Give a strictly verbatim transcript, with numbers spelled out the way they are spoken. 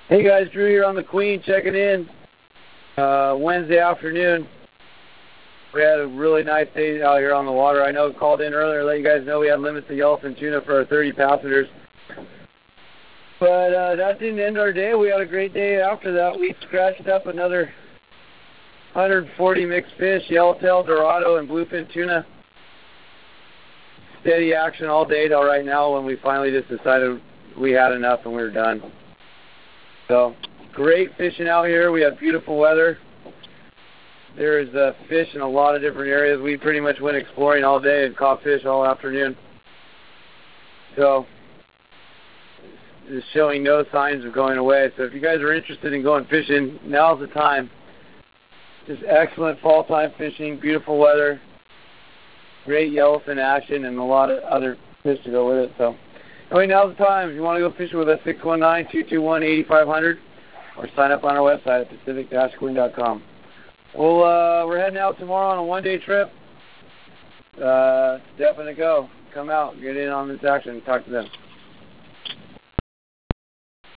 Hey guys, Drew here on the Queen checking in. Uh, Wednesday afternoon. We had a really nice day out here on the water. I know I called in earlier to let you guys know we had limits of yellowfin tuna for our thirty passengers. But uh, that didn't end our day. We had a great day after that. We scratched up another one hundred forty mixed fish, yellowtail, dorado, and bluefin tuna. Steady action all day till right now when we finally just decided we had enough and we were done. So, great fishing out here. We have beautiful weather. There's uh, fish in a lot of different areas. We pretty much went exploring all day and caught fish all afternoon. So, it's showing no signs of going away. So if you guys are interested in going fishing, now's the time. Just excellent fall time fishing, beautiful weather, great yellowfin action, and a lot of other fish to go with it. So anyway, now's the time. If you want to go fishing with us, six one nine, two two one, eight five zero zero, or sign up on our website at pacific dash queen dot com. Well, uh, we're heading out tomorrow on a one-day trip. Uh, definitely go. Come out, get in on this action, and talk to them.